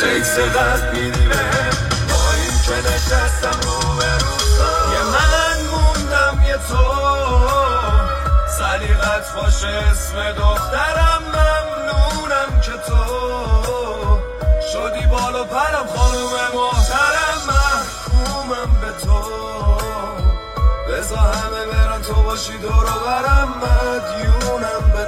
تکس قد میدی بهم با این که نشستم رو به روزا یه من موندم یه تو سلیقت باشه اسم دخترم ممنونم که تو شدی بالا پرم خانوم محترم محکومم به تو بذار همه برن تو باشی دور و برم مدیونم به